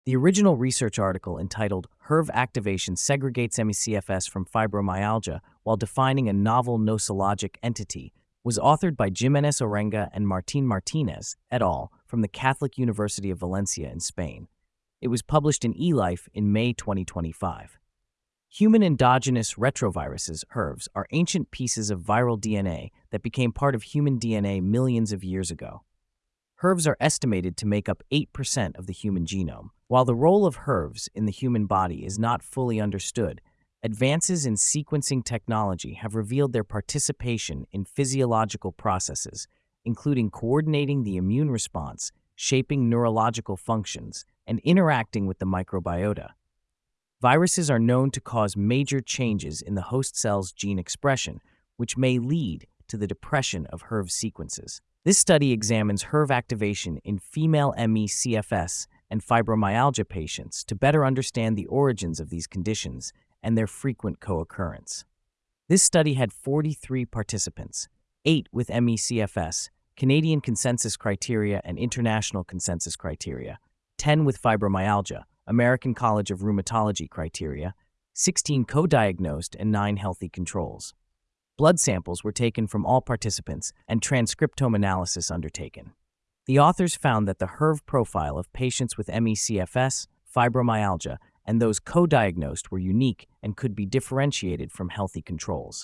The original research article entitled HERV Activation Segregates ME/CFS from Fibromyalgia while Defining a Novel Nosologic Entity was authored by Jimenez Orenga and Martín Martínez et al. From the Catholic University of Valencia in Spain. It was published in eLife in May 2025. Human endogenous retroviruses, HERVs, are ancient pieces of viral DNA that became part of human DNA millions of years ago. HERVs are estimated to make up 8% of the human genome. While the role of HERVs in the human body is not fully understood, advances in sequencing technology have revealed their participation in physiological processes, including coordinating the immune response, shaping neurological functions, and interacting with the microbiota. Viruses are known to cause major changes in the host cell's gene expression, which may lead to the depression of HERV sequences. This study examines HERV activation in female ME/CFS and fibromyalgia patients to better understand the origins of these conditions and their frequent co-occurrence. This study had 43 participants, 8 with ME/CFS, Canadian consensus criteria and international consensus criteria, 10 with fibromyalgia, American College of Rheumatology criteria, 16 co-diagnosed, and 9 healthy controls. Blood samples were taken from all participants and transcriptome analysis undertaken. The authors found that the HERV profile of patients with ME/CFS, fibromyalgia, and those co-diagnosed were unique and could be differentiated from healthy controls.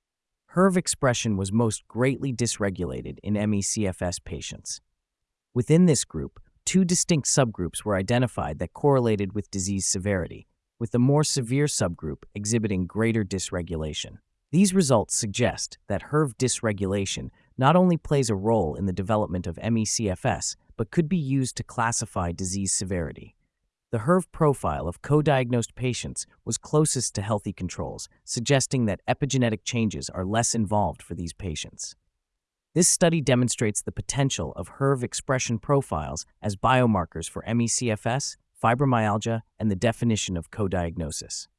HERV expression was most greatly dysregulated in ME/CFS patients. Within this group, 2 distinct subgroups were identified that correlated with disease severity, with the more severe subgroup exhibiting greater dysregulation. These results suggest that HERV dysregulation not only plays a role in the development of ME/CFS, but could be used to classify disease severity. The HERV profile of co-diagnosed patients was closest to healthy controls, suggesting that epigenetic changes are less involved for these patients. This study demonstrates the potential of HERV expression profiles as biomarkers for ME/CFS, fibromyalgia, and the definition of co-diagnosis.